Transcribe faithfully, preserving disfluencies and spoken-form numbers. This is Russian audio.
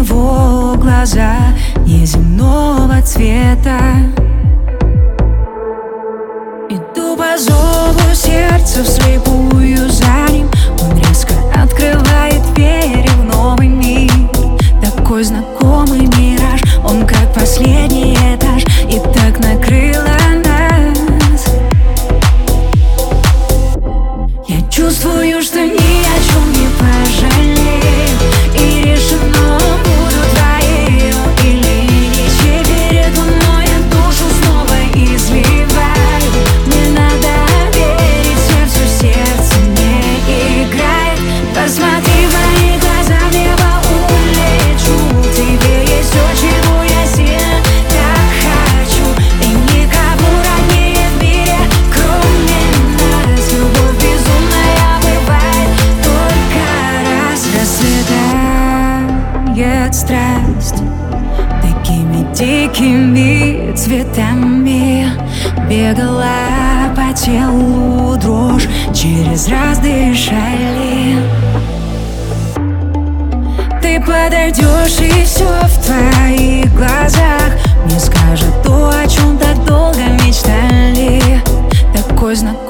него глаза неземного цвета. Иду по зову сердца вслепую за ним. Он резко открывает двери в новый мир. Такой знакомый мираж, он как последний этаж, и так накрыло нас. Я чувствую, что ни о чем не пожалею, и решено буду твоею. Или ничей перед луной я душу снова изливаю. Мне надо верить сердцу, сердце не играет. Посмотри в мои глаза, в небо улечу. В тебе есть все, чего я сильно так хочу. И никого роднее в мире, кроме нас. Любовь безумная бывает только раз. Расцветает страсть такими дикими цветами. Бегала по телу дрожь, через раз дышали. Ты подойдешь, и все в твоих глазах мне скажет то, о чем так долго мечтали. Такой знакомый